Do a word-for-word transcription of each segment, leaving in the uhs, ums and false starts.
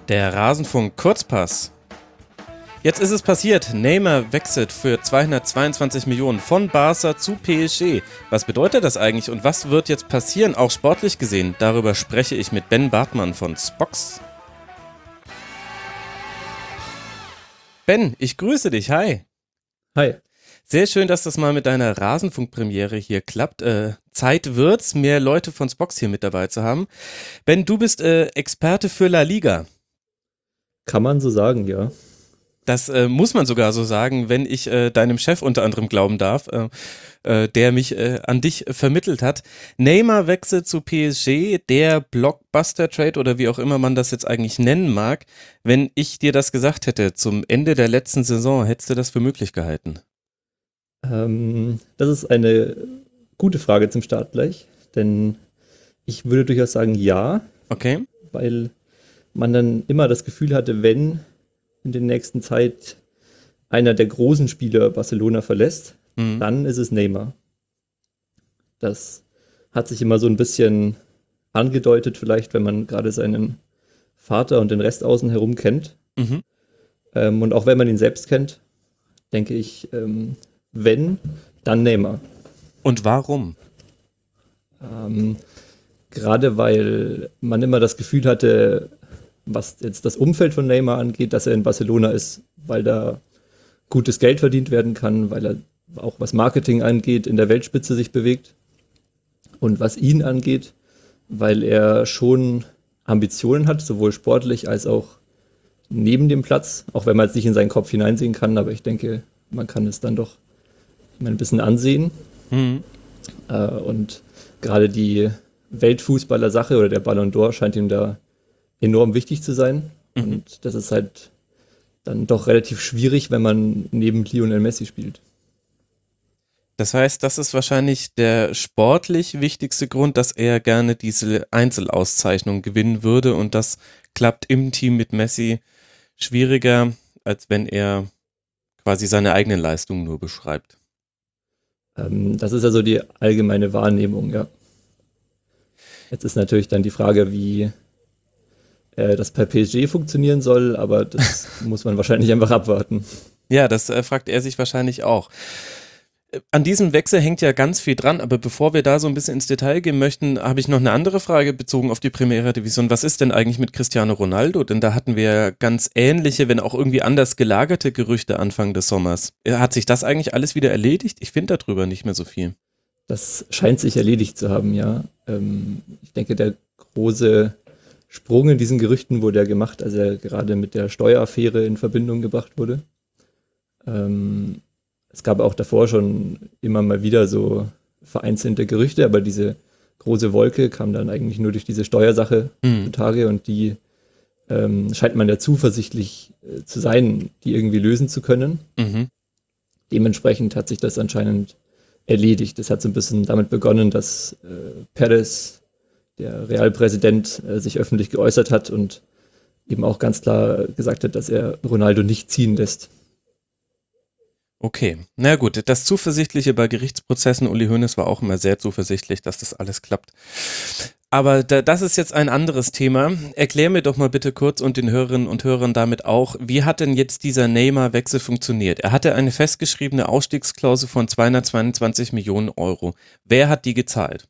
Der Rasenfunk Kurzpass. Jetzt ist es passiert. Neymar wechselt für zweihundertzweiundzwanzig Millionen von Barca zu P S G. Was bedeutet das eigentlich und was wird jetzt passieren, auch sportlich gesehen? Darüber spreche ich mit Ben Bartmann von Spox. Ben, ich grüße dich. Hi. Hi. Sehr schön, dass das mal mit deiner Rasenfunk-Premiere hier klappt. Äh, Zeit wird's, mehr Leute von Spox hier mit dabei zu haben. Ben, du bist äh, Experte für La Liga. Kann man so sagen, ja. Das äh, muss man sogar so sagen, wenn ich äh, deinem Chef unter anderem glauben darf, äh, äh, der mich äh, an dich vermittelt hat. Neymar wechselt zu P S G, der Blockbuster-Trade oder wie auch immer man das jetzt eigentlich nennen mag. Wenn ich dir das gesagt hätte zum Ende der letzten Saison, hättest du das für möglich gehalten? Ähm, das ist eine gute Frage zum Start gleich, denn ich würde durchaus sagen ja. Okay. Weil man dann immer das Gefühl hatte, wenn in der nächsten Zeit einer der großen Spieler Barcelona verlässt, mhm. dann ist es Neymar. Das hat sich immer so ein bisschen angedeutet, vielleicht, wenn man gerade seinen Vater und den Rest außen herum kennt. Mhm. Ähm, und auch wenn man ihn selbst kennt, denke ich, ähm, wenn, dann Neymar. Und warum? Ähm, gerade weil man immer das Gefühl hatte, was jetzt das Umfeld von Neymar angeht, dass er in Barcelona ist, weil da gutes Geld verdient werden kann, weil er auch was Marketing angeht, in der Weltspitze sich bewegt. Und was ihn angeht, weil er schon Ambitionen hat, sowohl sportlich als auch neben dem Platz, auch wenn man jetzt nicht in seinen Kopf hineinsehen kann, aber ich denke, man kann es dann doch ein bisschen ansehen. Mhm. Äh, und gerade die Weltfußballer-Sache oder der Ballon d'Or scheint ihm da enorm wichtig zu sein. Mhm. Und das ist halt dann doch relativ schwierig, wenn man neben Lionel Messi spielt. Das heißt, das ist wahrscheinlich der sportlich wichtigste Grund, dass er gerne diese Einzelauszeichnung gewinnen würde und das klappt im Team mit Messi schwieriger, als wenn er quasi seine eigenen Leistungen nur beschreibt. Ähm, das ist also die allgemeine Wahrnehmung, ja. Jetzt ist natürlich dann die Frage, wie äh, das bei P S G funktionieren soll, aber das muss man wahrscheinlich einfach abwarten. Ja, das äh, fragt er sich wahrscheinlich auch. An diesem Wechsel hängt ja ganz viel dran, aber bevor wir da so ein bisschen ins Detail gehen möchten, habe ich noch eine andere Frage bezogen auf die Primera Division. Was ist denn eigentlich mit Cristiano Ronaldo? Denn da hatten wir ja ganz ähnliche, wenn auch irgendwie anders gelagerte Gerüchte Anfang des Sommers. Hat sich das eigentlich alles wieder erledigt? Ich finde darüber nicht mehr so viel. Das scheint sich erledigt zu haben, ja. Ähm, ich denke, der große Sprung in diesen Gerüchten wurde ja gemacht, als er gerade mit der Steueraffäre in Verbindung gebracht wurde. Ähm, Es gab auch davor schon immer mal wieder so vereinzelte Gerüchte, aber diese große Wolke kam dann eigentlich nur durch diese Steuersache mhm. zutage und die ähm, scheint man ja zuversichtlich äh, zu sein, die irgendwie lösen zu können. Mhm. Dementsprechend hat sich das anscheinend erledigt. Es hat so ein bisschen damit begonnen, dass äh, Perez, der Realpräsident, äh, sich öffentlich geäußert hat und eben auch ganz klar gesagt hat, dass er Ronaldo nicht ziehen lässt. Okay, na gut, das Zuversichtliche bei Gerichtsprozessen, Uli Hoeneß war auch immer sehr zuversichtlich, dass das alles klappt. Aber da, das ist jetzt ein anderes Thema. Erklär mir doch mal bitte kurz und den Hörerinnen und Hörern damit auch, wie hat denn jetzt dieser Neymar-Wechsel funktioniert? Er hatte eine festgeschriebene Ausstiegsklausel von zweihundertzweiundzwanzig Millionen Euro. Wer hat die gezahlt?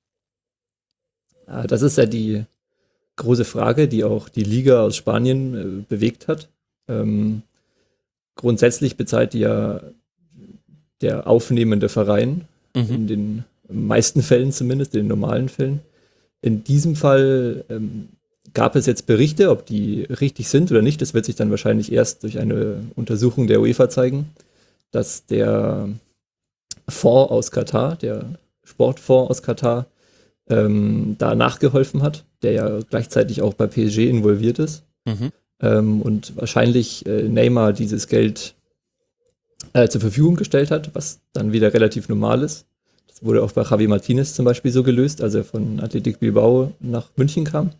Das ist ja die große Frage, die auch die Liga aus Spanien äh, bewegt hat. Ähm, grundsätzlich bezahlt die ja der aufnehmende Verein, mhm. in den meisten Fällen zumindest, in den normalen Fällen. In diesem Fall ähm, gab es jetzt Berichte, ob die richtig sind oder nicht. Das wird sich dann wahrscheinlich erst durch eine Untersuchung der UEFA zeigen, dass der Fonds aus Katar, der Sportfonds aus Katar, ähm, da nachgeholfen hat, der ja gleichzeitig auch bei P S G involviert ist. Mhm. Ähm, und wahrscheinlich äh, Neymar dieses Geld Äh, zur Verfügung gestellt hat, was dann wieder relativ normal ist. Das wurde auch bei Javi Martinez zum Beispiel so gelöst, als er von Athletic Bilbao nach München kam.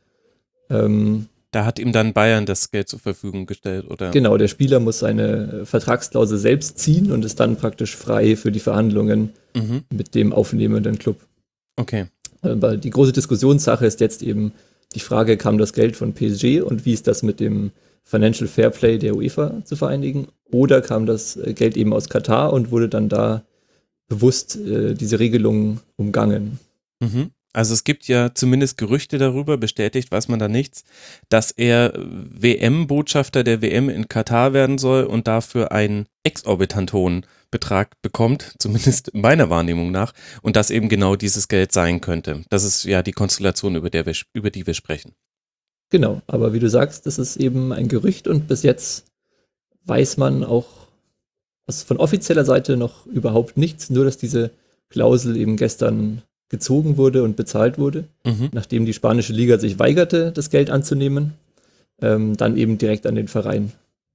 Ähm, da hat ihm dann Bayern das Geld zur Verfügung gestellt, oder? Genau, der Spieler muss seine Vertragsklausel selbst ziehen und ist dann praktisch frei für die Verhandlungen mhm. mit dem aufnehmenden Club. Okay. Aber die große Diskussionssache ist jetzt eben, die Frage, kam das Geld von P S G und wie ist das mit dem Financial Fairplay der UEFA zu vereinigen? Oder kam das Geld eben aus Katar und wurde dann da bewusst äh, diese Regelung umgangen? Mhm. Also es gibt ja zumindest Gerüchte darüber, bestätigt weiß man da nichts, dass er W M-Botschafter der W M in Katar werden soll und dafür einen exorbitant hohen Betrag bekommt, zumindest meiner Wahrnehmung nach, und das eben genau dieses Geld sein könnte. Das ist ja die Konstellation, über, der wir, über die wir sprechen. Genau, aber wie du sagst, das ist eben ein Gerücht und bis jetzt weiß man auch aus, von offizieller Seite noch überhaupt nichts, nur dass diese Klausel eben gestern gezogen wurde und bezahlt wurde, Mhm. nachdem die spanische Liga sich weigerte, das Geld anzunehmen, ähm, dann eben direkt an den Verein.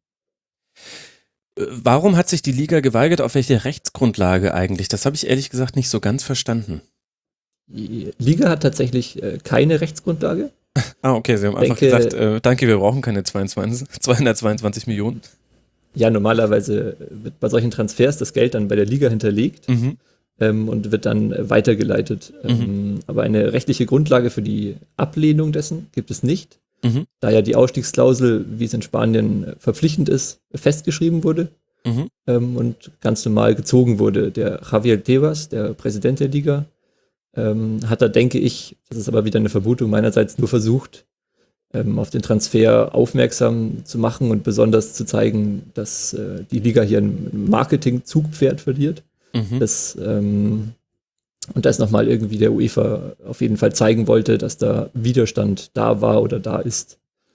Warum hat sich die Liga geweigert? Auf welche Rechtsgrundlage eigentlich? Das habe ich ehrlich gesagt nicht so ganz verstanden. Die Liga hat tatsächlich äh, keine Rechtsgrundlage. Ah, okay, sie haben einfach Denke- gesagt, äh, danke, wir brauchen keine zweiundzwanzig, zweihundertzweiundzwanzig Millionen. Ja, normalerweise wird bei solchen Transfers das Geld dann bei der Liga hinterlegt Mhm. ähm, und wird dann äh, weitergeleitet. Ähm, aber eine rechtliche Grundlage für die Ablehnung dessen gibt es nicht, Mhm. da ja die Ausstiegsklausel, wie es in Spanien äh, verpflichtend ist, festgeschrieben wurde Mhm. ähm, und ganz normal gezogen wurde. Der Javier Tebas, der Präsident der Liga, ähm, hat da, denke ich, das ist aber wieder eine Vermutung meinerseits, nur versucht, ähm, auf den Transfer aufmerksam zu machen und besonders zu zeigen, dass äh, die Liga hier ein Marketing-Zugpferd verliert. Mhm. Das, ähm, und das nochmal irgendwie der UEFA auf jeden Fall zeigen wollte, dass da Widerstand da war oder da ist.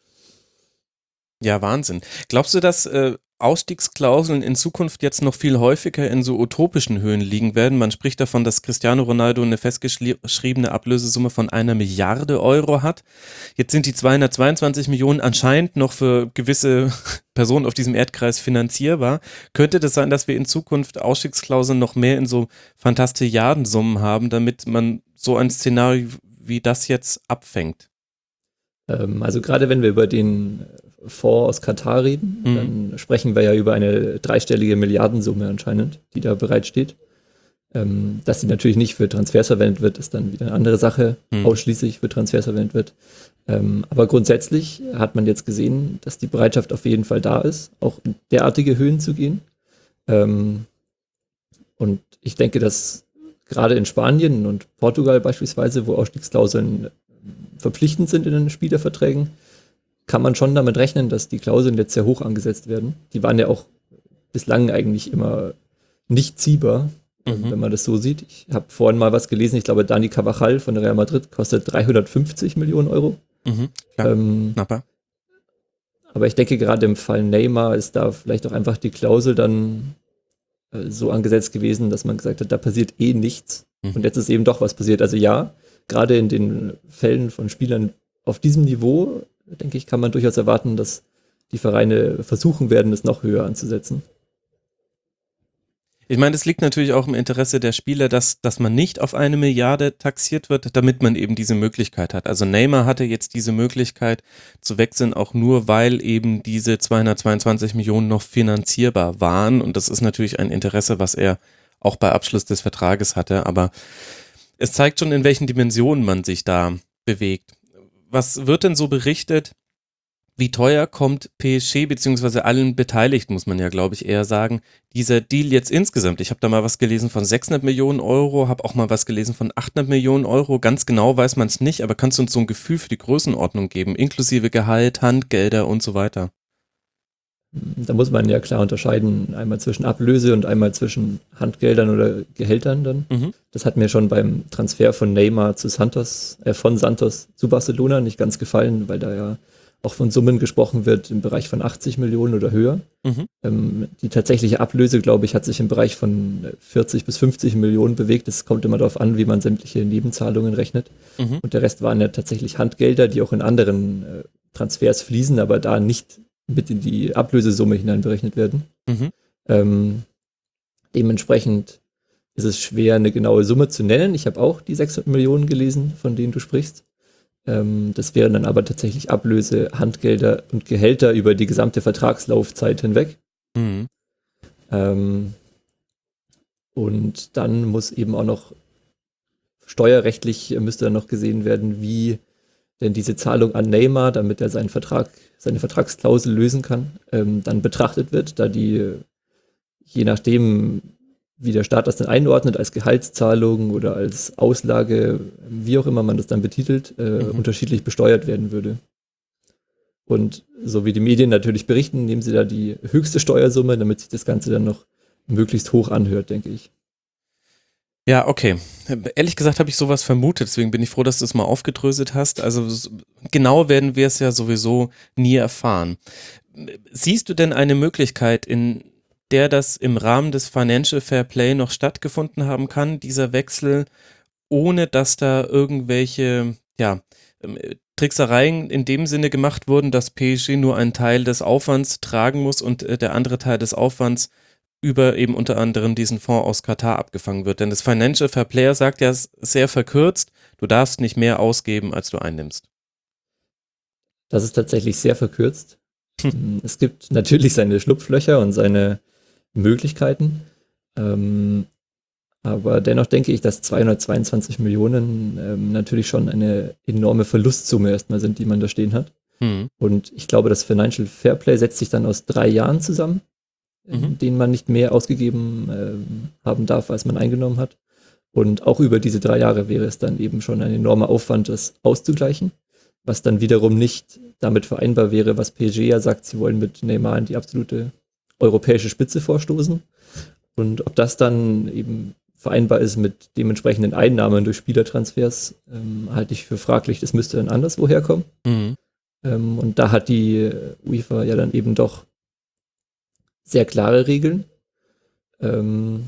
Ja, Wahnsinn. Glaubst du, dass äh, Ausstiegsklauseln in Zukunft jetzt noch viel häufiger in so utopischen Höhen liegen werden? Man spricht davon, dass Cristiano Ronaldo eine festgeschriebene Ablösesumme von einer Milliarde Euro hat. Jetzt sind die zweihundertzweiundzwanzig Millionen anscheinend noch für gewisse Personen auf diesem Erdkreis finanzierbar. Könnte das sein, dass wir in Zukunft Ausstiegsklauseln noch mehr in so Fantastilliardensummen haben, damit man so ein Szenario wie das jetzt abfängt? Ähm, also gerade wenn wir über den Fonds aus Katar reden, Mhm. dann sprechen wir ja über eine dreistellige Milliardensumme anscheinend, die da bereitsteht. Ähm, dass sie natürlich nicht für Transfers verwendet wird, ist dann wieder eine andere Sache, Mhm. ausschließlich für Transfers verwendet wird. Ähm, aber grundsätzlich hat man jetzt gesehen, dass die Bereitschaft auf jeden Fall da ist, auch in derartige Höhen zu gehen. Ähm, und ich denke, dass gerade in Spanien und Portugal beispielsweise, wo Ausstiegsklauseln verpflichtend sind in den Spielerverträgen, kann man schon damit rechnen, dass die Klauseln jetzt sehr hoch angesetzt werden. Die waren ja auch bislang eigentlich immer nicht ziehbar, Mhm. wenn man das so sieht. Ich habe vorhin mal was gelesen, ich glaube, Dani Carvajal von Real Madrid kostet dreihundertfünfzig Millionen Euro. Mhm. Klar. Ähm, Knapper. aber ich denke, gerade im Fall Neymar ist da vielleicht auch einfach die Klausel dann äh, so angesetzt gewesen, dass man gesagt hat, da passiert eh nichts. Mhm. Und jetzt ist eben doch was passiert. Also ja, gerade in den Fällen von Spielern auf diesem Niveau, denke ich, kann man durchaus erwarten, dass die Vereine versuchen werden, es noch höher anzusetzen. Ich meine, es liegt natürlich auch im Interesse der Spieler, dass, dass man nicht auf eine Milliarde taxiert wird, damit man eben diese Möglichkeit hat. Also Neymar hatte jetzt diese Möglichkeit zu wechseln, auch nur, weil eben diese zweihundertzweiundzwanzig Millionen noch finanzierbar waren. Und das ist natürlich ein Interesse, was er auch bei Abschluss des Vertrages hatte. Aber es zeigt schon, in welchen Dimensionen man sich da bewegt. Was wird denn so berichtet? Wie teuer kommt P S G beziehungsweise allen Beteiligten, muss man ja, glaube ich, eher sagen, dieser Deal jetzt insgesamt? Ich habe da mal was gelesen von sechshundert Millionen Euro, habe auch mal was gelesen von achthundert Millionen Euro. Ganz genau weiß man es nicht, aber kannst du uns so ein Gefühl für die Größenordnung geben, inklusive Gehalt, Handgelder und so weiter? Da muss man ja klar unterscheiden, einmal zwischen Ablöse und einmal zwischen Handgeldern oder Gehältern dann. Mhm. Das hat mir schon beim Transfer von Neymar zu Santos, äh, von Santos zu Barcelona nicht ganz gefallen, weil da ja auch von Summen gesprochen wird im Bereich von achtzig Millionen oder höher. Mhm. Ähm, die tatsächliche Ablöse, glaube ich, hat sich im Bereich von vierzig bis fünfzig Millionen bewegt. Es kommt immer darauf an, wie man sämtliche Nebenzahlungen rechnet. Mhm. Und der Rest waren ja tatsächlich Handgelder, die auch in anderen äh, Transfers fließen, aber da nicht mit in die Ablösesumme hineinberechnet werden. Mhm. Ähm, dementsprechend ist es schwer, eine genaue Summe zu nennen. Ich habe auch die sechshundert Millionen gelesen, von denen du sprichst. Ähm, das wären dann aber tatsächlich Ablöse, Handgelder und Gehälter über die gesamte Vertragslaufzeit hinweg. Mhm. Ähm, und dann muss eben auch noch steuerrechtlich, äh, müsste dann noch gesehen werden, wie denn diese Zahlung an Neymar, damit er seinen Vertrag, seine Vertragsklausel lösen kann, ähm, dann betrachtet wird, da die, je nachdem, wie der Staat das dann einordnet, als Gehaltszahlung oder als Auslage, wie auch immer man das dann betitelt, äh, mhm. unterschiedlich besteuert werden würde. Und so wie die Medien natürlich berichten, nehmen sie da die höchste Steuersumme, damit sich das Ganze dann noch möglichst hoch anhört, denke ich. Ja, okay. Ehrlich gesagt habe ich sowas vermutet, deswegen bin ich froh, dass du es mal aufgedröselt hast. Also genau werden wir es ja sowieso nie erfahren. Siehst du denn eine Möglichkeit, in der das im Rahmen des Financial Fair Play noch stattgefunden haben kann, dieser Wechsel, ohne dass da irgendwelche, ja, Tricksereien in dem Sinne gemacht wurden, dass P S G nur einen Teil des Aufwands tragen muss und äh, der andere Teil des Aufwands über eben unter anderem diesen Fonds aus Katar abgefangen wird. Denn das Financial Fair Play sagt ja sehr verkürzt, du darfst nicht mehr ausgeben, als du einnimmst. Das ist tatsächlich sehr verkürzt. Hm. Es gibt natürlich seine Schlupflöcher und seine Möglichkeiten. Ähm, aber dennoch denke ich, dass zweihundertzweiundzwanzig Millionen ähm, natürlich schon eine enorme Verlustsumme erstmal sind, die man da stehen hat. Hm. Und ich glaube, das Financial Fair Play setzt sich dann aus drei Jahren zusammen, in mhm. denen man nicht mehr ausgegeben äh, haben darf, als man eingenommen hat. Und auch über diese drei Jahre wäre es dann eben schon ein enormer Aufwand, das auszugleichen, was dann wiederum nicht damit vereinbar wäre, was P S G ja sagt, sie wollen mit Neymar in die absolute europäische Spitze vorstoßen. Und ob das dann eben vereinbar ist mit dementsprechenden Einnahmen durch Spielertransfers, ähm, halte ich für fraglich. Das müsste dann anderswo herkommen. Mhm. Ähm, und da hat die UEFA ja dann eben doch sehr klare Regeln, ähm,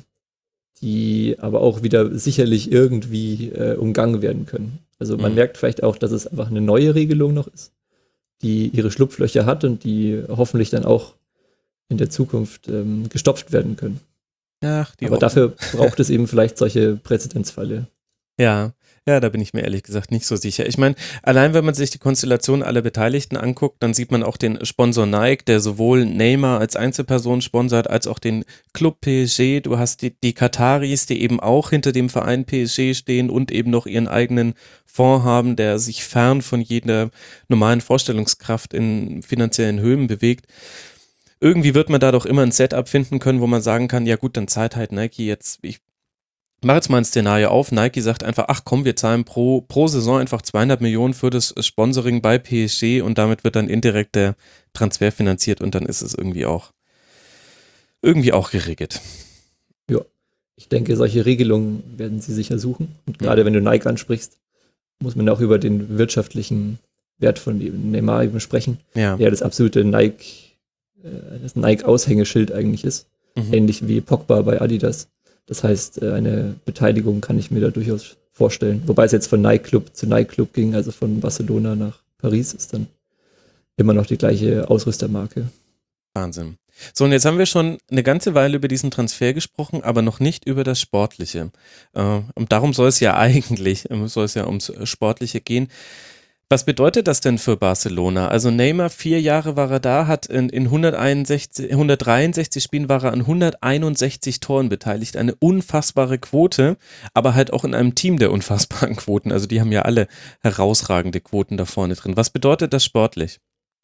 die aber auch wieder sicherlich irgendwie äh, umgangen werden können. Also man mhm. merkt vielleicht auch, dass es einfach eine neue Regelung noch ist, die ihre Schlupflöcher hat und die hoffentlich dann auch in der Zukunft ähm, gestopft werden können. Ach, die aber auch. Dafür braucht es eben vielleicht solche Präzedenzfälle. Ja, ja, da bin ich mir ehrlich gesagt nicht so sicher. Ich meine, allein wenn man sich die Konstellation aller Beteiligten anguckt, dann sieht man auch den Sponsor Nike, der sowohl Neymar als Einzelperson sponsert, als auch den Club P S G. Du hast die, die Kataris, die eben auch hinter dem Verein P S G stehen und eben noch ihren eigenen Fonds haben, der sich fern von jeder normalen Vorstellungskraft in finanziellen Höhen bewegt. Irgendwie wird man da doch immer ein Setup finden können, wo man sagen kann, ja gut, dann zahlt halt Nike jetzt, ich mach jetzt mal ein Szenario auf, Nike sagt einfach, ach komm, wir zahlen pro, pro Saison einfach zweihundert Millionen für das Sponsoring bei P S G und damit wird dann indirekt der Transfer finanziert und dann ist es irgendwie auch, irgendwie auch geregelt. Ja, ich denke, solche Regelungen werden sie sicher suchen und gerade wenn du Nike ansprichst, muss man auch über den wirtschaftlichen Wert von Neymar eben sprechen, ja. der das absolute Nike, das Nike-Aushängeschild eigentlich ist, mhm. ähnlich wie Pogba bei Adidas. Das heißt, eine Beteiligung kann ich mir da durchaus vorstellen. Wobei es jetzt von Nike Club zu Nike Club ging, also von Barcelona nach Paris, ist dann immer noch die gleiche Ausrüstermarke. Wahnsinn. So, und jetzt haben wir schon eine ganze Weile über diesen Transfer gesprochen, aber noch nicht über das Sportliche. Und darum soll es ja eigentlich, soll es ja ums Sportliche gehen. Was bedeutet das denn für Barcelona? Also Neymar, vier Jahre war er da, hat in, in hunderteinundsechzig, hundertdreiundsechzig Spielen war er an hunderteinundsechzig Toren beteiligt. Eine unfassbare Quote, aber halt auch in einem Team der unfassbaren Quoten. Also die haben ja alle herausragende Quoten da vorne drin. Was bedeutet das sportlich?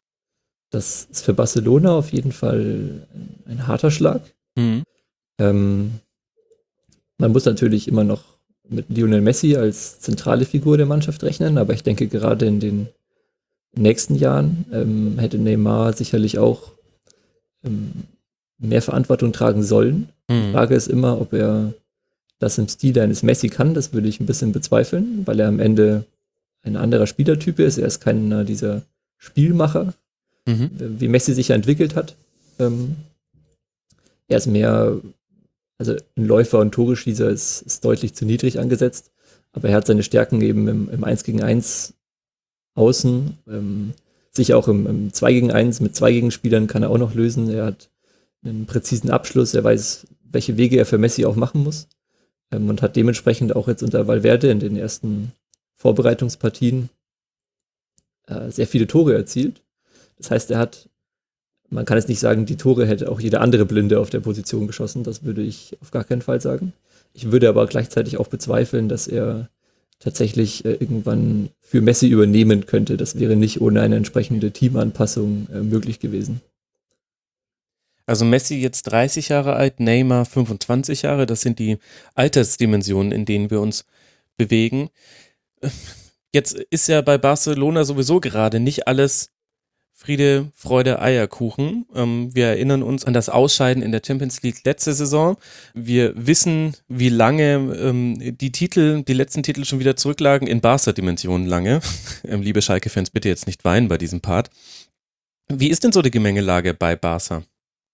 Das ist für Barcelona auf jeden Fall ein, ein harter Schlag. Mhm. Ähm, man muss natürlich immer noch mit Lionel Messi als zentrale Figur der Mannschaft rechnen, aber ich denke, gerade in den nächsten Jahren ähm, hätte Neymar sicherlich auch ähm, mehr Verantwortung tragen sollen. Mhm. Die Frage ist immer, ob er das im Stil eines Messi kann, das würde ich ein bisschen bezweifeln, weil er am Ende ein anderer Spielertyp ist. Er ist keiner dieser Spielmacher, mhm. wie Messi sich ja entwickelt hat. Ähm, er ist mehr Also ein Läufer und Toreschießer ist, ist deutlich zu niedrig angesetzt, aber er hat seine Stärken eben im, im eins gegen eins außen, ähm, sicher auch im, im zwei gegen eins mit zwei Gegenspielern kann er auch noch lösen. Er hat einen präzisen Abschluss, er weiß, welche Wege er für Messi auch machen muss ähm, und hat dementsprechend auch jetzt unter Valverde in den ersten Vorbereitungspartien äh, sehr viele Tore erzielt. Das heißt, er hat Man kann jetzt nicht sagen, die Tore hätte auch jeder andere Blinde auf der Position geschossen. Das würde ich auf gar keinen Fall sagen. Ich würde aber gleichzeitig auch bezweifeln, dass er tatsächlich äh, irgendwann für Messi übernehmen könnte. Das wäre nicht ohne eine entsprechende Teamanpassung äh, möglich gewesen. Also Messi jetzt dreißig Jahre alt, Neymar fünfundzwanzig Jahre, das sind die Altersdimensionen, in denen wir uns bewegen. Jetzt ist ja bei Barcelona sowieso gerade nicht alles Friede, Freude, Eierkuchen. Ähm, wir erinnern uns an das Ausscheiden in der Champions League letzte Saison. Wir wissen, wie lange ähm, die Titel, die letzten Titel schon wieder zurücklagen, in Barca-Dimensionen lange. ähm, liebe Schalke-Fans, bitte jetzt nicht weinen bei diesem Part. Wie ist denn so die Gemengelage bei Barca?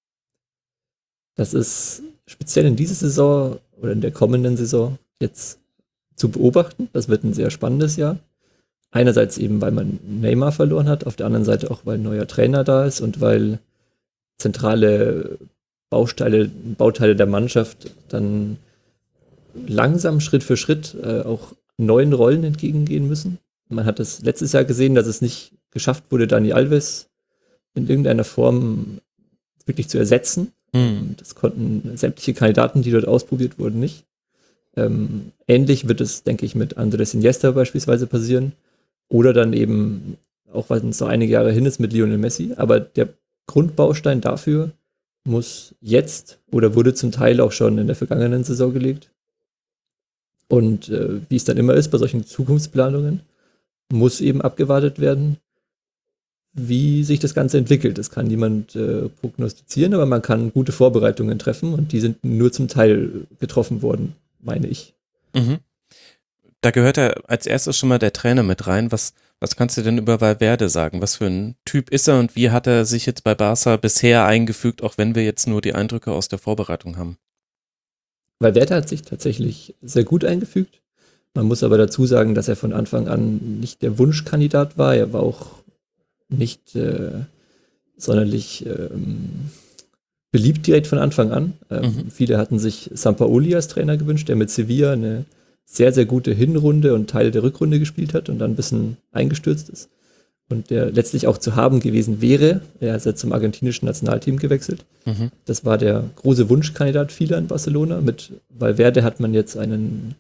Das ist speziell in dieser Saison oder in der kommenden Saison jetzt zu beobachten. Das wird ein sehr spannendes Jahr. Einerseits eben, weil man Neymar verloren hat, auf der anderen Seite auch, weil ein neuer Trainer da ist und weil zentrale Bausteine, Bauteile der Mannschaft dann langsam Schritt für Schritt äh, auch neuen Rollen entgegengehen müssen. Man hat es letztes Jahr gesehen, dass es nicht geschafft wurde, Dani Alves in irgendeiner Form wirklich zu ersetzen. Mhm. Das konnten sämtliche Kandidaten, die dort ausprobiert wurden, nicht. Ähm, ähnlich wird es, denke ich, mit Andrés Iniesta beispielsweise passieren. Oder dann eben, auch weil es so einige Jahre hin ist, mit Lionel Messi. Aber der Grundbaustein dafür muss jetzt oder wurde zum Teil auch schon in der vergangenen Saison gelegt. Und äh, wie es dann immer ist bei solchen Zukunftsplanungen, muss eben abgewartet werden, wie sich das Ganze entwickelt. Das kann niemand äh, prognostizieren, aber man kann gute Vorbereitungen treffen und die sind nur zum Teil getroffen worden, meine ich. Mhm. Da gehört ja als erstes schon mal der Trainer mit rein. Was, was kannst du denn über Valverde sagen? Was für ein Typ ist er und wie hat er sich jetzt bei Barca bisher eingefügt, auch wenn wir jetzt nur die Eindrücke aus der Vorbereitung haben? Valverde hat sich tatsächlich sehr gut eingefügt. Man muss aber dazu sagen, dass er von Anfang an nicht der Wunschkandidat war. Er war auch nicht äh, sonderlich ähm, beliebt direkt von Anfang an. Ähm, mhm. Viele hatten sich Sampaoli als Trainer gewünscht, der mit Sevilla eine sehr, sehr gute Hinrunde und Teile der Rückrunde gespielt hat und dann ein bisschen eingestürzt ist. Und der letztlich auch zu haben gewesen wäre. Er ist ja zum argentinischen Nationalteam gewechselt. Mhm. Das war der große Wunschkandidat vieler in Barcelona. Mit Valverde hat man jetzt einen,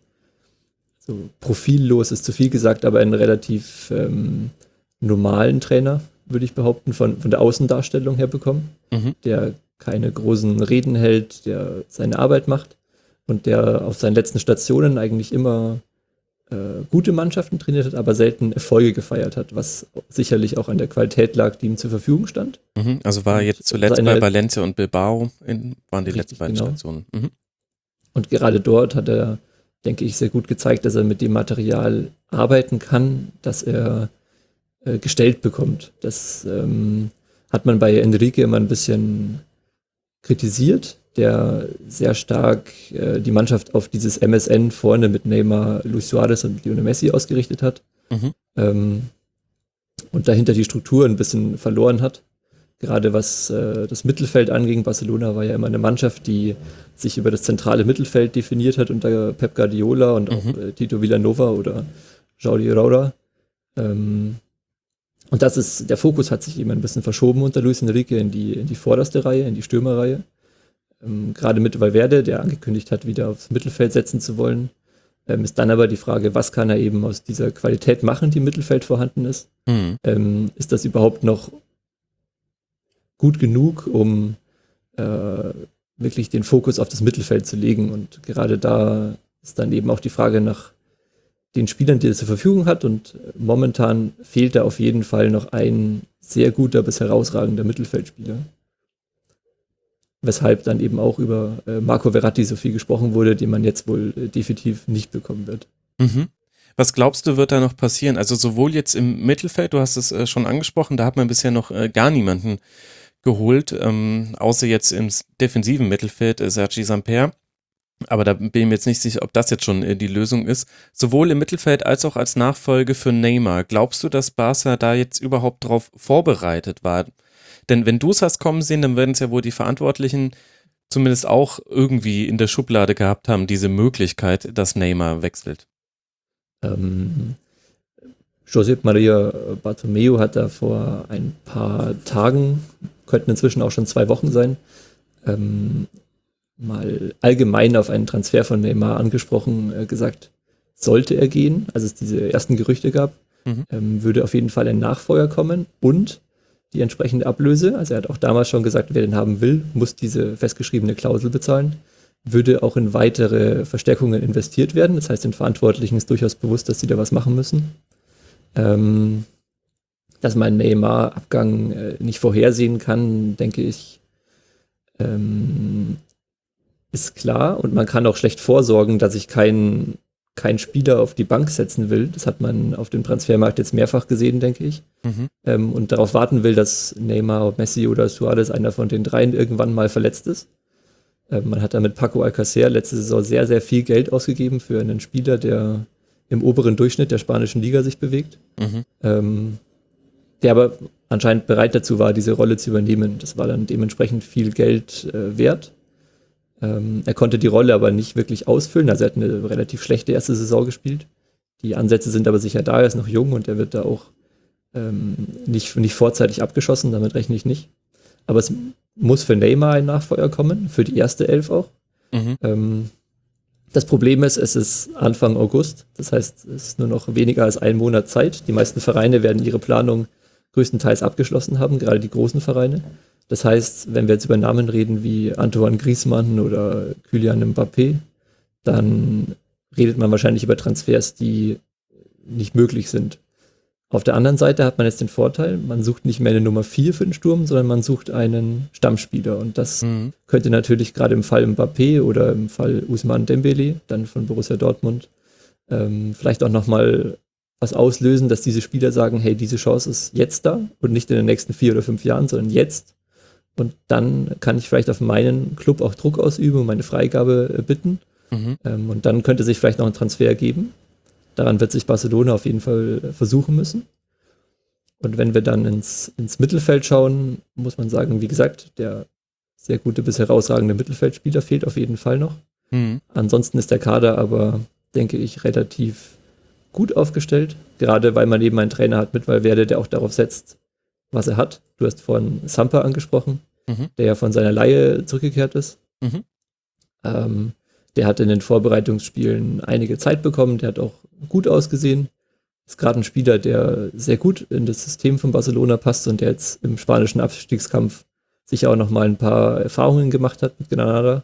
so profillos ist zu viel gesagt, aber einen relativ ähm, normalen Trainer, würde ich behaupten, von, von der Außendarstellung her bekommen, mhm. der keine großen Reden hält, der seine Arbeit macht und der auf seinen letzten Stationen eigentlich immer äh, gute Mannschaften trainiert hat, aber selten Erfolge gefeiert hat, was sicherlich auch an der Qualität lag, die ihm zur Verfügung stand. Mhm. Also war und jetzt zuletzt bei Valencia und Bilbao, in, waren die letzten beiden genau. Stationen. Mhm. Und gerade dort hat er, denke ich, sehr gut gezeigt, dass er mit dem Material arbeiten kann, dass er gestellt bekommt. Das ähm, hat man bei Enrique immer ein bisschen kritisiert, der sehr stark äh, die Mannschaft auf dieses M S N vorne mit Neymar, Luis Suarez und Lionel Messi ausgerichtet hat. Mhm. Ähm, und dahinter die Struktur ein bisschen verloren hat. Gerade was äh, das Mittelfeld anging, Barcelona war ja immer eine Mannschaft, die sich über das zentrale Mittelfeld definiert hat unter Pep Guardiola und mhm. auch äh, Tito Villanova oder Jordi Roura. Ähm, Und das ist, der Fokus hat sich eben ein bisschen verschoben unter Luis Enrique in die, in die vorderste Reihe, in die Stürmerreihe. Ähm, gerade mit Valverde, der angekündigt hat, wieder aufs Mittelfeld setzen zu wollen, ähm, ist dann aber die Frage, was kann er eben aus dieser Qualität machen, die im Mittelfeld vorhanden ist? Mhm. Ähm, ist das überhaupt noch gut genug, um äh, wirklich den Fokus auf das Mittelfeld zu legen? Und gerade da ist dann eben auch die Frage nach den Spielern, die er zur Verfügung hat, und momentan fehlt da auf jeden Fall noch ein sehr guter bis herausragender Mittelfeldspieler. Weshalb dann eben auch über äh, Marco Verratti so viel gesprochen wurde, den man jetzt wohl äh, definitiv nicht bekommen wird. Mhm. Was glaubst du, wird da noch passieren? Also sowohl jetzt im Mittelfeld, du hast es äh, schon angesprochen, da hat man bisher noch äh, gar niemanden geholt, ähm, außer jetzt im defensiven Mittelfeld äh, Sergi Samper. Aber da bin ich mir jetzt nicht sicher, ob das jetzt schon die Lösung ist. Sowohl im Mittelfeld als auch als Nachfolge für Neymar. Glaubst du, dass Barca da jetzt überhaupt drauf vorbereitet war? Denn wenn du es hast kommen sehen, dann werden es ja wohl die Verantwortlichen zumindest auch irgendwie in der Schublade gehabt haben, diese Möglichkeit, dass Neymar wechselt. Ähm, Josep Maria Bartomeu hat da vor ein paar Tagen, könnten inzwischen auch schon zwei Wochen sein, ähm, mal allgemein auf einen Transfer von Neymar angesprochen, äh, gesagt, sollte er gehen, als es diese ersten Gerüchte gab, mhm. ähm, würde auf jeden Fall ein Nachfolger kommen und die entsprechende Ablöse, also er hat auch damals schon gesagt, wer den haben will, muss diese festgeschriebene Klausel bezahlen, würde auch in weitere Verstärkungen investiert werden. Das heißt, den Verantwortlichen ist durchaus bewusst, dass sie da was machen müssen. Ähm, dass man Neymar-Abgang äh, nicht vorhersehen kann, denke ich, ähm, ist klar. Und man kann auch schlecht vorsorgen, dass ich keinen kein Spieler auf die Bank setzen will. Das hat man auf dem Transfermarkt jetzt mehrfach gesehen, denke ich. Mhm. Ähm, und darauf warten will, dass Neymar, Messi oder Suarez, einer von den dreien, irgendwann mal verletzt ist. Ähm, man hat da mit Paco Alcácer letzte Saison sehr, sehr viel Geld ausgegeben für einen Spieler, der im oberen Durchschnitt der spanischen Liga sich bewegt. Mhm. Ähm, der aber anscheinend bereit dazu war, diese Rolle zu übernehmen. Das war dann dementsprechend viel Geld äh, wert. Ähm, er konnte die Rolle aber nicht wirklich ausfüllen. Also er hat eine relativ schlechte erste Saison gespielt. Die Ansätze sind aber sicher da. Er ist noch jung und er wird da auch ähm, nicht, nicht vorzeitig abgeschossen. Damit rechne ich nicht. Aber es muss für Neymar ein Nachfolger kommen, für die erste Elf auch. Mhm. Ähm, das Problem ist, es ist Anfang August. Das heißt, es ist nur noch weniger als ein Monat Zeit. Die meisten Vereine werden ihre Planung größtenteils abgeschlossen haben, gerade die großen Vereine. Das heißt, wenn wir jetzt über Namen reden wie Antoine Griezmann oder Kylian Mbappé, dann redet man wahrscheinlich über Transfers, die nicht möglich sind. Auf der anderen Seite hat man jetzt den Vorteil, man sucht nicht mehr eine Nummer vier für den Sturm, sondern man sucht einen Stammspieler. Und das mhm. könnte natürlich gerade im Fall Mbappé oder im Fall Ousmane Dembélé, dann von Borussia Dortmund, ähm, vielleicht auch nochmal was auslösen, dass diese Spieler sagen, hey, diese Chance ist jetzt da und nicht in den nächsten vier oder fünf Jahren, sondern jetzt. Und dann kann ich vielleicht auf meinen Club auch Druck ausüben und meine Freigabe bitten. Mhm. Ähm, und dann könnte sich vielleicht noch ein Transfer ergeben. Daran wird sich Barcelona auf jeden Fall versuchen müssen. Und wenn wir dann ins, ins Mittelfeld schauen, muss man sagen, wie gesagt, der sehr gute bis herausragende Mittelfeldspieler fehlt auf jeden Fall noch. Mhm. Ansonsten ist der Kader aber, denke ich, relativ gut aufgestellt. Gerade weil man eben einen Trainer hat mit Valverde, der auch darauf setzt, was er hat. Du hast vorhin Samper angesprochen, mhm. der ja von seiner Leihe zurückgekehrt ist. Mhm. Ähm, der hat in den Vorbereitungsspielen einige Zeit bekommen, der hat auch gut ausgesehen. Ist gerade ein Spieler, der sehr gut in das System von Barcelona passt und der jetzt im spanischen Abstiegskampf sicher auch noch mal ein paar Erfahrungen gemacht hat mit Granada.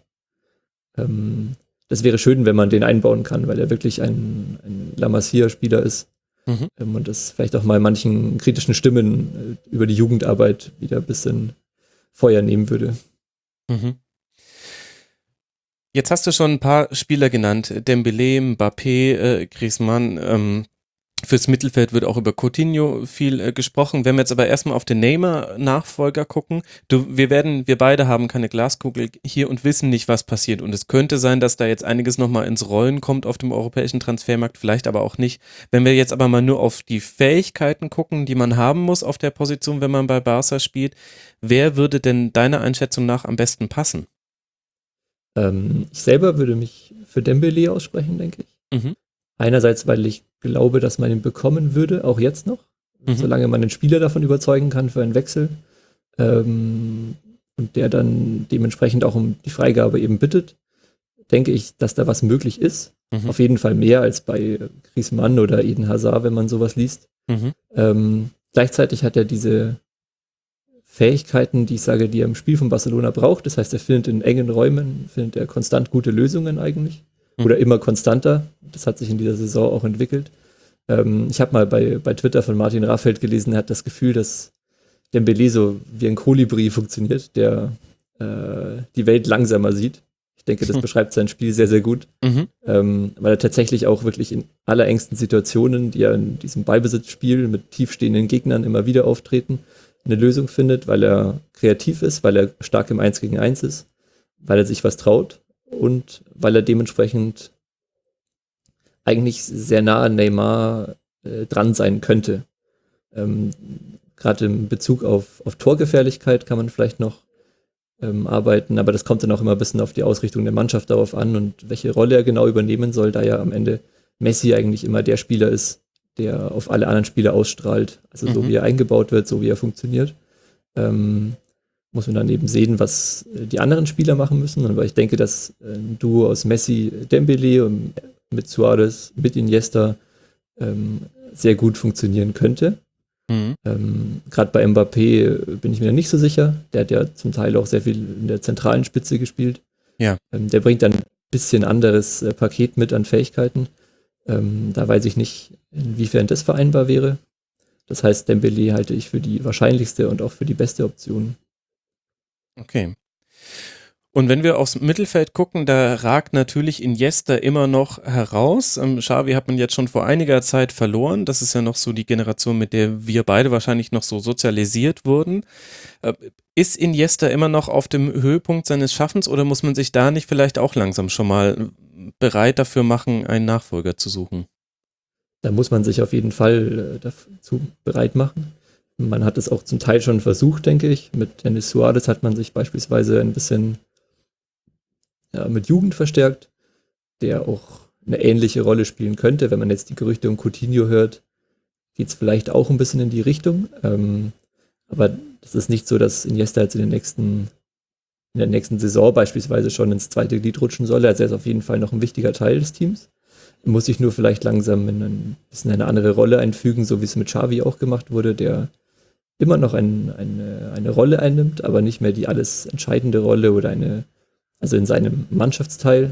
Ähm, das wäre schön, wenn man den einbauen kann, weil er wirklich ein, ein La Masia-Spieler ist. Mhm. Ähm, und das vielleicht auch mal manchen kritischen Stimmen äh, über die Jugendarbeit wieder ein bisschen Feuer nehmen würde. Mhm. Jetzt hast du schon ein paar Spieler genannt, Dembélé, Mbappé, äh, Griezmann. Ähm, fürs Mittelfeld wird auch über Coutinho viel äh, gesprochen. Wenn wir jetzt aber erstmal auf den Neymar-Nachfolger gucken, du, wir werden, wir beide haben keine Glaskugel hier und wissen nicht, was passiert. Und es könnte sein, dass da jetzt einiges nochmal ins Rollen kommt auf dem europäischen Transfermarkt, vielleicht aber auch nicht. Wenn wir jetzt aber mal nur auf die Fähigkeiten gucken, die man haben muss auf der Position, wenn man bei Barca spielt, wer würde denn deiner Einschätzung nach am besten passen? Ähm, ich selber würde mich für Dembélé aussprechen, denke ich. Mhm. Einerseits, weil ich glaube, dass man ihn bekommen würde, auch jetzt noch, mhm. solange man den Spieler davon überzeugen kann für einen Wechsel ähm, und der dann dementsprechend auch um die Freigabe eben bittet, denke ich, dass da was möglich ist. Mhm. Auf jeden Fall mehr als bei Griezmann oder Eden Hazard, wenn man sowas liest. Mhm. Ähm, gleichzeitig hat er diese Fähigkeiten, die ich sage, die er im Spiel von Barcelona braucht. Das heißt, er findet in engen Räumen, findet er konstant gute Lösungen eigentlich. Mhm. Oder immer konstanter. Das hat sich in dieser Saison auch entwickelt. Ähm, ich habe mal bei, bei Twitter von Martin Raffelt gelesen, er hat das Gefühl, dass Dembélé so wie ein Kolibri funktioniert, der äh, die Welt langsamer sieht. Ich denke, das mhm. beschreibt sein Spiel sehr, sehr gut. Mhm. Ähm, weil er tatsächlich auch wirklich in allerengsten Situationen, die ja in diesem Ballbesitzspiel mit tiefstehenden Gegnern immer wieder auftreten, eine Lösung findet, weil er kreativ ist, weil er stark im Eins gegen Eins ist, weil er sich was traut und weil er dementsprechend eigentlich sehr nah an Neymar äh, dran sein könnte. Ähm, Gerade in Bezug auf, auf Torgefährlichkeit kann man vielleicht noch ähm, arbeiten, aber das kommt dann auch immer ein bisschen auf die Ausrichtung der Mannschaft darauf an und welche Rolle er genau übernehmen soll, da ja am Ende Messi eigentlich immer der Spieler ist, der auf alle anderen Spieler ausstrahlt. Also mhm. so wie er eingebaut wird, so wie er funktioniert. Ähm, muss man dann eben sehen, was die anderen Spieler machen müssen. Aber ich denke, dass ein Duo aus Messi, Dembélé und mit Suarez, mit Iniesta ähm, sehr gut funktionieren könnte. Mhm. Ähm, Gerade bei Mbappé bin ich mir nicht so sicher. Der hat ja zum Teil auch sehr viel in der zentralen Spitze gespielt. Ja. Ähm, der bringt dann ein bisschen anderes äh, Paket mit an Fähigkeiten. Ähm, da weiß ich nicht, inwiefern das vereinbar wäre. Das heißt, Dembélé halte ich für die wahrscheinlichste und auch für die beste Option. Okay. Und wenn wir aufs Mittelfeld gucken, da ragt natürlich Iniesta immer noch heraus. Ähm, Xavi hat man jetzt schon vor einiger Zeit verloren. Das ist ja noch so die Generation, mit der wir beide wahrscheinlich noch so sozialisiert wurden. Äh, ist Iniesta immer noch auf dem Höhepunkt seines Schaffens oder muss man sich da nicht vielleicht auch langsam schon mal bereit dafür machen, einen Nachfolger zu suchen? Da muss man sich auf jeden Fall äh, dazu bereit machen. Man hat es auch zum Teil schon versucht, denke ich. Mit Denis Suarez hat man sich beispielsweise ein bisschen ja, mit Jugend verstärkt, der auch eine ähnliche Rolle spielen könnte. Wenn man jetzt die Gerüchte um Coutinho hört, geht es vielleicht auch ein bisschen in die Richtung. Ähm, aber das ist nicht so, dass Iniesta jetzt in, den nächsten, in der nächsten Saison beispielsweise schon ins zweite Glied rutschen soll. Also er ist auf jeden Fall noch ein wichtiger Teil des Teams. Er muss sich nur vielleicht langsam in ein bisschen eine andere Rolle einfügen, so wie es mit Xavi auch gemacht wurde, der immer noch ein, eine, eine Rolle einnimmt, aber nicht mehr die alles entscheidende Rolle oder eine, also in seinem Mannschaftsteil,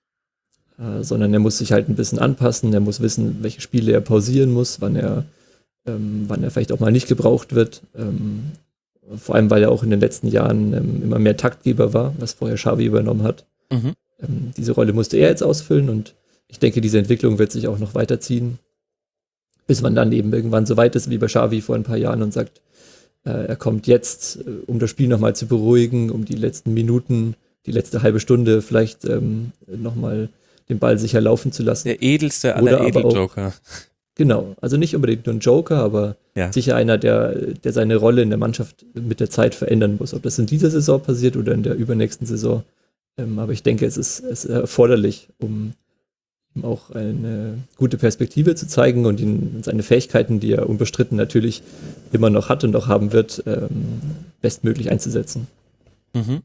äh, sondern er muss sich halt ein bisschen anpassen, er muss wissen, welche Spiele er pausieren muss, wann er, ähm, wann er vielleicht auch mal nicht gebraucht wird, ähm, vor allem, weil er auch in den letzten Jahren ähm, immer mehr Taktgeber war, was vorher Xavi übernommen hat. Mhm. Ähm, diese Rolle musste er jetzt ausfüllen und ich denke, diese Entwicklung wird sich auch noch weiterziehen, bis man dann eben irgendwann so weit ist wie bei Xavi vor ein paar Jahren und sagt, äh, er kommt jetzt, äh, um das Spiel nochmal zu beruhigen, um die letzten Minuten, die letzte halbe Stunde vielleicht ähm, nochmal den Ball sicher laufen zu lassen. Der edelste aller Edeljoker. Genau, also nicht unbedingt nur ein Joker, aber ja. sicher einer, der, der seine Rolle in der Mannschaft mit der Zeit verändern muss. Ob das in dieser Saison passiert oder in der übernächsten Saison. Ähm, aber ich denke, es ist, es ist erforderlich, um ihm auch eine gute Perspektive zu zeigen und ihn seine Fähigkeiten, die er unbestritten natürlich immer noch hat und auch haben wird, ähm, bestmöglich einzusetzen. Mhm.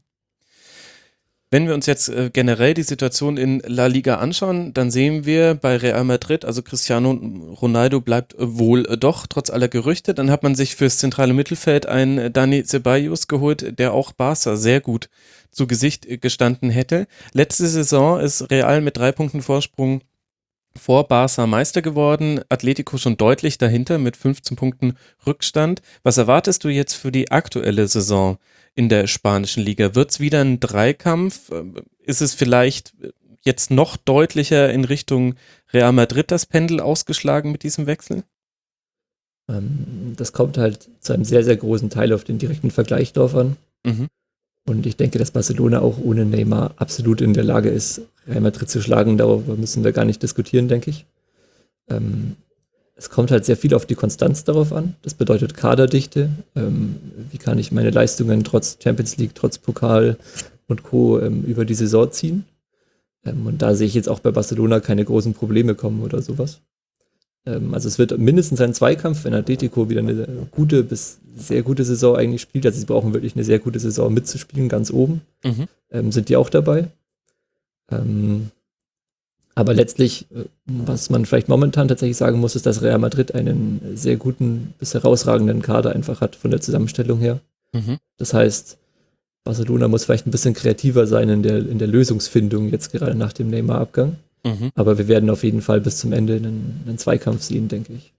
Wenn wir uns jetzt äh, generell die Situation in La Liga anschauen, dann sehen wir bei Real Madrid, also Cristiano Ronaldo bleibt äh, wohl äh, doch, trotz aller Gerüchte. Dann hat man sich fürs zentrale Mittelfeld einen äh, Dani Ceballos geholt, der auch Barca sehr gut zu Gesicht äh, gestanden hätte. Letzte Saison ist Real mit drei Punkten Vorsprung vor Barca Meister geworden, Atletico schon deutlich dahinter mit fünfzehn Punkten Rückstand. Was erwartest du jetzt für die aktuelle Saison in der spanischen Liga? Wird es wieder ein Dreikampf? Ist es vielleicht jetzt noch deutlicher in Richtung Real Madrid das Pendel ausgeschlagen mit diesem Wechsel? Ähm, das kommt halt zu einem sehr, sehr großen Teil auf den direkten Vergleich drauf an. Mhm. Und ich denke, dass Barcelona auch ohne Neymar absolut in der Lage ist, Real Madrid zu schlagen. Darüber müssen wir gar nicht diskutieren, denke ich. Ähm, es kommt halt sehr viel auf die Konstanz darauf an. Das bedeutet Kaderdichte. Ähm, wie kann ich meine Leistungen trotz Champions League, trotz Pokal und Co. Ähm, über die Saison ziehen? Ähm, und da sehe ich jetzt auch bei Barcelona keine großen Probleme kommen oder sowas. Ähm, also es wird mindestens ein Zweikampf, wenn Atletico wieder eine gute bis sehr gute Saison eigentlich spielt. Also sie brauchen wirklich eine sehr gute Saison mitzuspielen, ganz oben. Mhm. Ähm, sind die auch dabei. Ähm, aber letztlich, was man vielleicht momentan tatsächlich sagen muss, ist, dass Real Madrid einen sehr guten bis herausragenden Kader einfach hat von der Zusammenstellung her. Mhm. Das heißt, Barcelona muss vielleicht ein bisschen kreativer sein in der, in der Lösungsfindung, jetzt gerade nach dem Neymar-Abgang. Mhm. Aber wir werden auf jeden Fall bis zum Ende einen, einen Zweikampf sehen, denke ich.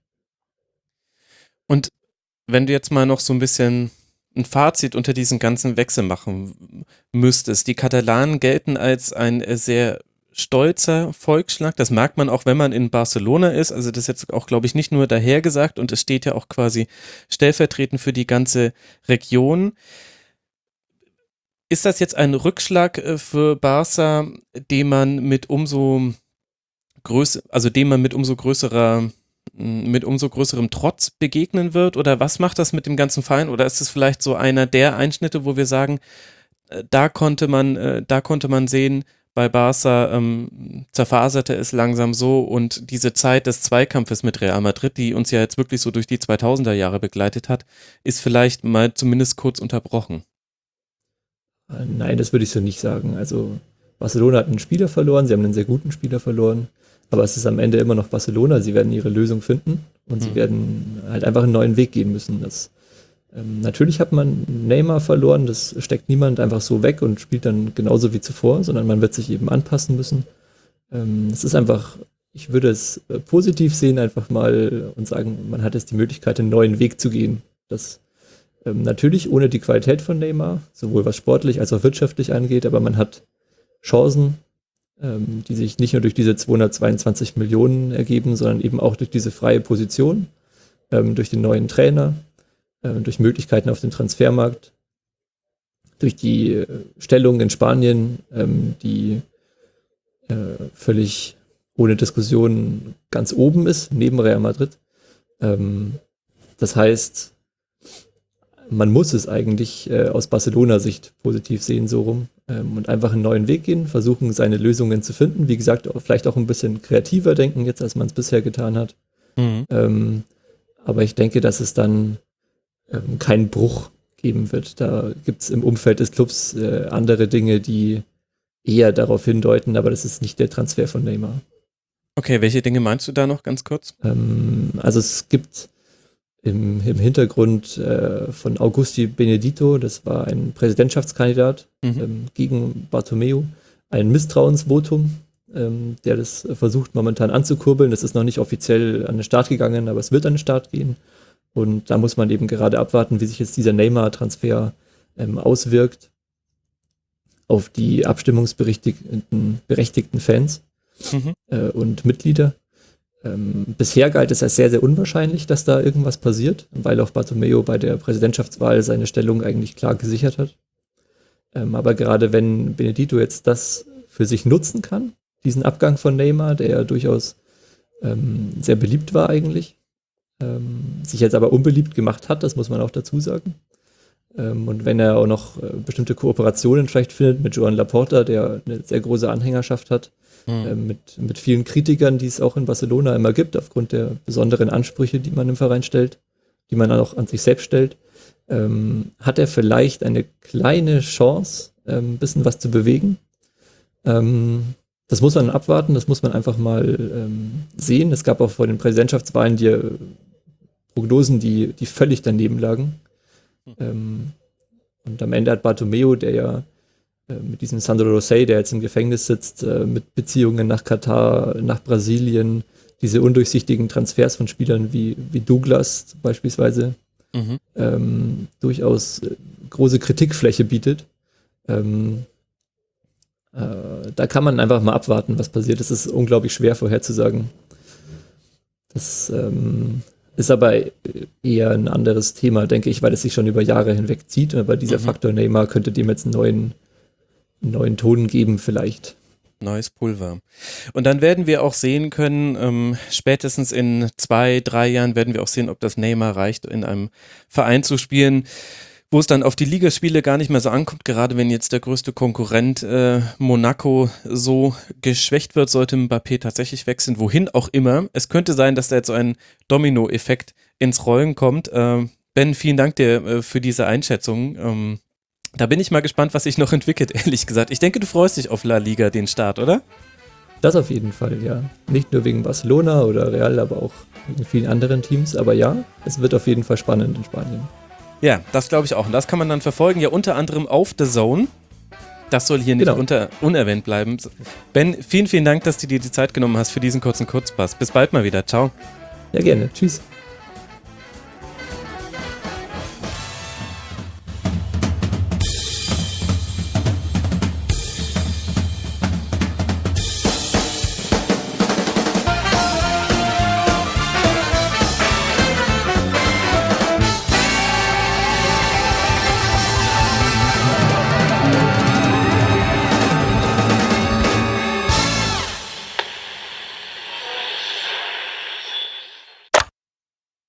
Und wenn du jetzt mal noch so ein bisschen ein Fazit unter diesen ganzen Wechsel machen müsstest, die Katalanen gelten als ein sehr stolzer Volksschlag, das merkt man auch, wenn man in Barcelona ist, also das ist jetzt auch, glaube ich, nicht nur dahergesagt und es steht ja auch quasi stellvertretend für die ganze Region. Ist das jetzt ein Rückschlag für Barca, den man mit umso größer, also dem man mit umso größerer mit umso größerem Trotz begegnen wird? Oder was macht das mit dem ganzen Verein? Oder ist es vielleicht so einer der Einschnitte, wo wir sagen, da konnte man, da konnte man sehen, bei Barca ähm, zerfaserte es langsam so und diese Zeit des Zweikampfes mit Real Madrid, die uns ja jetzt wirklich so durch die zweitausender Jahre begleitet hat, ist vielleicht mal zumindest kurz unterbrochen. Nein, das würde ich so nicht sagen. Also Barcelona hat einen Spieler verloren, sie haben einen sehr guten Spieler verloren. aber es ist am Ende immer noch Barcelona. Sie werden ihre Lösung finden und mhm. sie werden halt einfach einen neuen Weg gehen müssen. Das, ähm, natürlich hat man Neymar verloren, das steckt niemand einfach so weg und spielt dann genauso wie zuvor, sondern man wird sich eben anpassen müssen. Ähm, es ist einfach, ich würde es äh, positiv sehen, einfach mal und sagen, man hat jetzt die Möglichkeit, einen neuen Weg zu gehen. Das ähm, natürlich ohne die Qualität von Neymar, sowohl was sportlich als auch wirtschaftlich angeht, aber man hat Chancen, ähm, die sich nicht nur durch diese zweihundertzweiundzwanzig Millionen ergeben, sondern eben auch durch diese freie Position, ähm, durch den neuen Trainer, ähm, durch Möglichkeiten auf dem Transfermarkt, durch die äh, Stellung in Spanien, ähm, die äh, völlig ohne Diskussion ganz oben ist, neben Real Madrid. Ähm, das heißt, man muss es eigentlich äh, aus Barcelona-Sicht positiv sehen, so rum, ähm, und einfach einen neuen Weg gehen, versuchen, seine Lösungen zu finden. Wie gesagt, auch, vielleicht auch ein bisschen kreativer denken jetzt, als man es bisher getan hat. Mhm. Ähm, aber ich denke, dass es dann ähm, keinen Bruch geben wird. Da gibt es im Umfeld des Clubs äh, andere Dinge, die eher darauf hindeuten, aber das ist nicht der Transfer von Neymar. Okay, welche Dinge meinst du da noch ganz kurz? Ähm, also es gibt Im, im Hintergrund äh, von Augusti Benedito, das war ein Präsidentschaftskandidat mhm. ähm, gegen Bartomeu, ein Misstrauensvotum, ähm, der das versucht momentan anzukurbeln. Das ist noch nicht offiziell an den Start gegangen, aber es wird an den Start gehen. Und da muss man eben gerade abwarten, wie sich jetzt dieser Neymar-Transfer ähm, auswirkt auf die abstimmungsberechtigten berechtigten Fans mhm. äh, und Mitglieder. Ähm, bisher galt es als sehr, sehr unwahrscheinlich, dass da irgendwas passiert, weil auch Bartomeu bei der Präsidentschaftswahl seine Stellung eigentlich klar gesichert hat. Ähm, aber gerade wenn Benedito jetzt das für sich nutzen kann, diesen Abgang von Neymar, der ja durchaus ähm, sehr beliebt war eigentlich, ähm, sich jetzt aber unbeliebt gemacht hat, das muss man auch dazu sagen. Ähm, und wenn er auch noch äh, bestimmte Kooperationen vielleicht findet mit Joan Laporta, der eine sehr große Anhängerschaft hat, Mhm. Mit, mit vielen Kritikern, die es auch in Barcelona immer gibt, aufgrund der besonderen Ansprüche, die man im Verein stellt, die man auch an sich selbst stellt, ähm, hat er vielleicht eine kleine Chance, ähm, ein bisschen was zu bewegen. Ähm, das muss man abwarten, das muss man einfach mal ähm, sehen. Es gab auch vor den Präsidentschaftswahlen die äh, Prognosen, die, die völlig daneben lagen. Mhm. Ähm, und am Ende hat Bartomeu, der ja mit diesem Sandro Rosell, der jetzt im Gefängnis sitzt, mit Beziehungen nach Katar, nach Brasilien, diese undurchsichtigen Transfers von Spielern wie, wie Douglas beispielsweise, mhm. ähm, durchaus große Kritikfläche bietet. Ähm, äh, da kann man einfach mal abwarten, was passiert. Es ist unglaublich schwer vorherzusagen. Das ähm, ist aber eher ein anderes Thema, denke ich, weil es sich schon über Jahre hinweg zieht. Aber dieser mhm. Faktor Neymar könnte dem jetzt einen neuen neuen Ton geben vielleicht. Neues Pulver. Und dann werden wir auch sehen können, ähm, spätestens in zwei, drei Jahren werden wir auch sehen, ob das Neymar reicht, in einem Verein zu spielen, wo es dann auf die Ligaspiele gar nicht mehr so ankommt, gerade wenn jetzt der größte Konkurrent äh, Monaco so geschwächt wird, sollte Mbappé tatsächlich wechseln, wohin auch immer. Es könnte sein, dass da jetzt so ein Domino-Effekt ins Rollen kommt. Äh, Ben, vielen Dank dir äh, für diese Einschätzung. Ähm, Da bin ich mal gespannt, was sich noch entwickelt, ehrlich gesagt. Ich denke, du freust dich auf La Liga, den Start, oder? Das auf jeden Fall, ja. Nicht nur wegen Barcelona oder Real, aber auch wegen vielen anderen Teams. Aber ja, es wird auf jeden Fall spannend in Spanien. Ja, das glaube ich auch. Und das kann man dann verfolgen, ja unter anderem auf The Zone. Das soll hier nicht genau. unter, unerwähnt bleiben. Ben, vielen, vielen Dank, dass du dir die Zeit genommen hast für diesen kurzen Kurzpass. Bis bald mal wieder. Ciao. Ja, gerne. Tschüss.